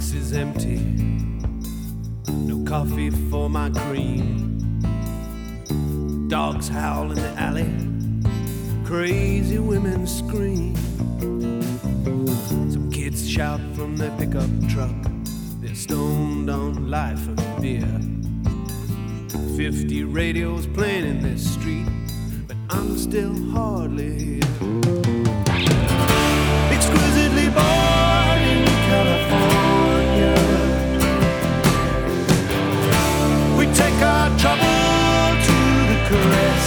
box is empty, no coffee for my cream. Dogs howl in the alley, crazy women scream. Some kids shout from their pickup truck, they're stoned on life and beer. 50 radios playing in this street, but I'm still hardly here. Exquisitely born in California, we take our trouble to the caress.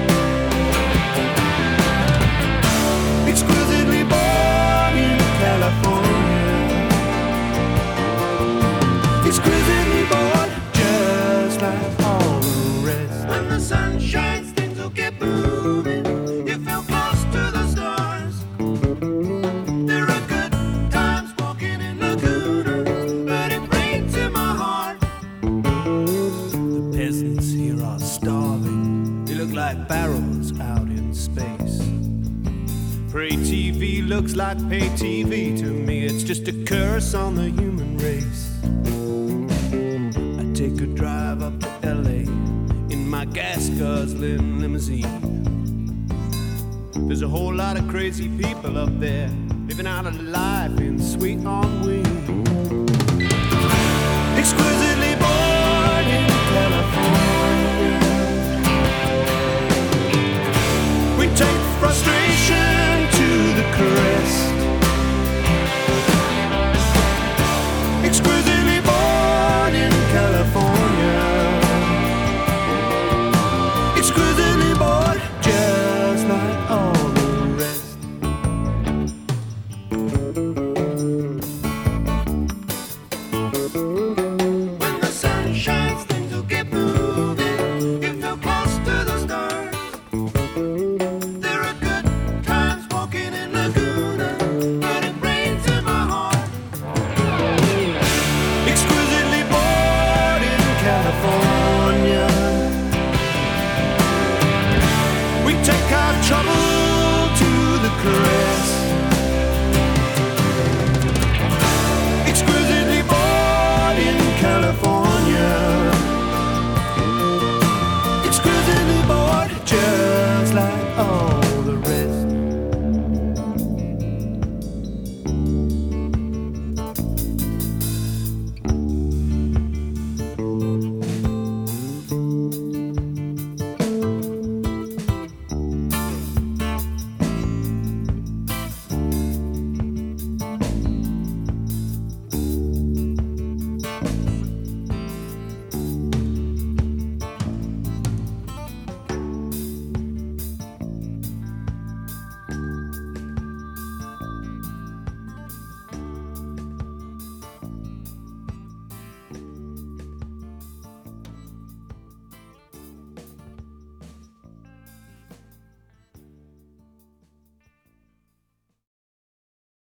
Exquisitely born in California, exquisitely born, just like all the rest. When the sun shines, things will get moving. You feel close to the stars. There are good times walking in Laguna, but it rains in my heart. The peasants here are starving. They look like barrels out in space. Pray TV looks like pay TV to me. It's just a curse on the human race. I take a drive up to LA in my gas-guzzling limousine. There's a whole lot of crazy people up there living out a life in sweet ennui. Exquisitely born in California, we take frustration to the crest. Exquisitely born in California, exquisitely born, just like all the rest. When the sun shines, things will get moving. You feel close to the stars. There are good times walking in Laguna, but it rains in my heart. Exquisitely born in California, we take our trouble to the caress.